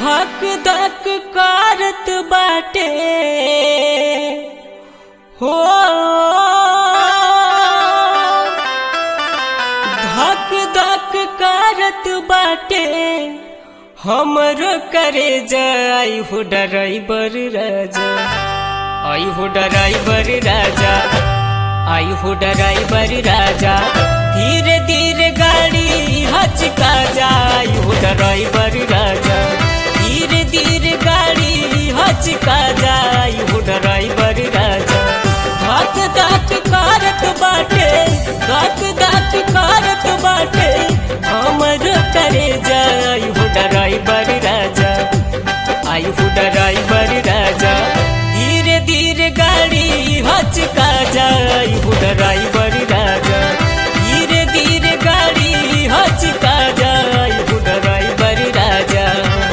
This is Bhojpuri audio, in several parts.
धक धक करत बाटे हो धक धक करत बाटे हमरो करे जाई हो ड्राइवर राजा आई हो ड्राइवर राजा आई हो ड्राइवर राजा धीरे धीरे गाड़ी हचका जाई हो ड्राइवर राजा धीरे धीरे गाड़ी हचका जाई हो ड्राइवर राजा धक धक करत बाटे धक धक करत बाटे हमर करे जाई हो ड्राइवर राजा आई हो ड्राइवर राजा धीरे धीरे गाड़ी हचका जाई हो ड्राइवर राजा धीरे धीरे गाड़ी हचका जाई हो ड्राइवर राजा।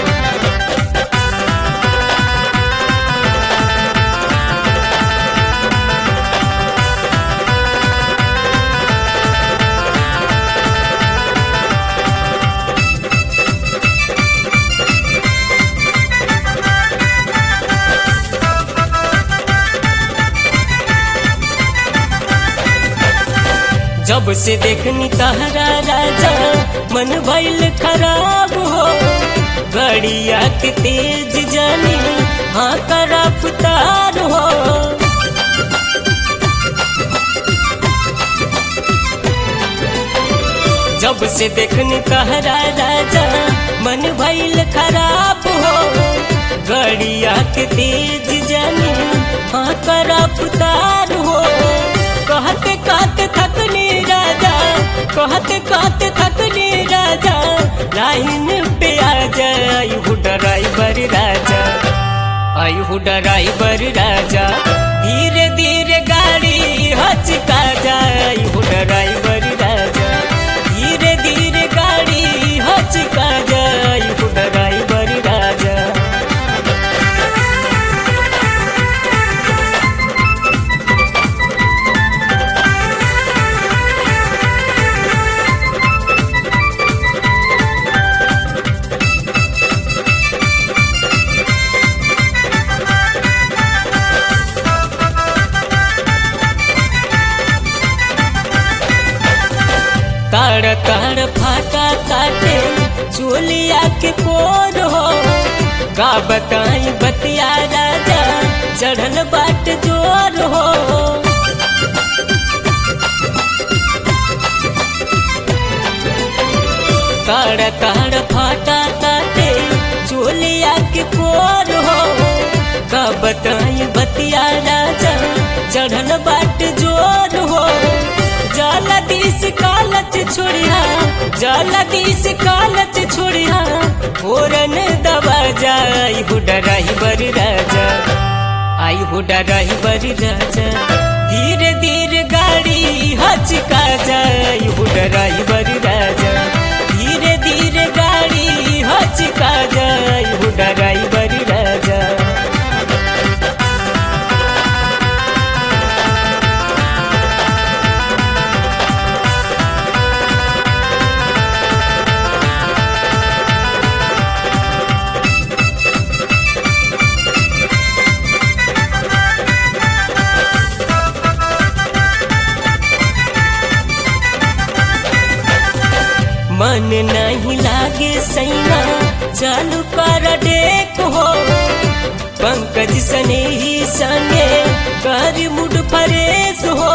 जब से देखनी तहरा राजा मन भइल खराब हो गड़िया के तेज जानी हाँ का रफ्तार हो जब से देखनी तहरा राजा मन भइल खराब हो गड़िया के तेज जानी हाँ का रफ्तार हो कहते कहते थकनी राजा कहते कहते थकनी राजा लाइन पे आ जाई हो ड्राइवर राजा आई हो ड्राइवर राजा धीरे धीरे गाड़ी हचका जाई हो ड्राइवर राजा धीरे धीरे गाड़ी हचका जाई हो ड्राइवर राजा। ताड़ ताड़ फाटा काटे चोलिया के कोर हो का बताई बतिया राजा चढ़ल बाट जोर हो ताड़ ताड़ फाटा काटे चोलिया के कोर हो का बताई बतिया राजा चढ़ल बाट जोर हो जाला दिस कालच छोड़िया जाला दिस कालच छोड़िया होरन दबा जाई हो ड्राइवर राजा आई हो ड्राइवर राजा धीरे धीरे गाड़ी हचका जाई हो ड्राइवर राजा धीरे धीरे गाड़ी हचका जाई हो ड्राइवर राजा। मन नहीं लागे सैना चालू कर डेक हो पंकज सने ही संगे कर मुड फरेश हो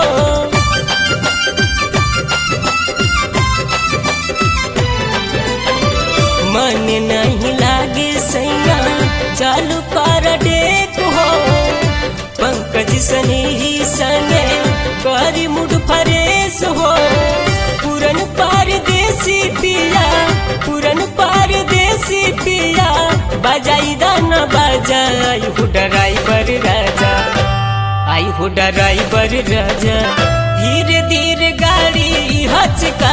मन नहीं लागे सैना चालू कर डेक हो पंकज सने ही संगे कर मुड फरेश हो पूरन परदेसी पिया पूरन परदेसी पिया बजाई दाना बजाई हो ड्राइवर राजा आई हो ड्राइवर राजा धीरे धीरे गाड़ी हचका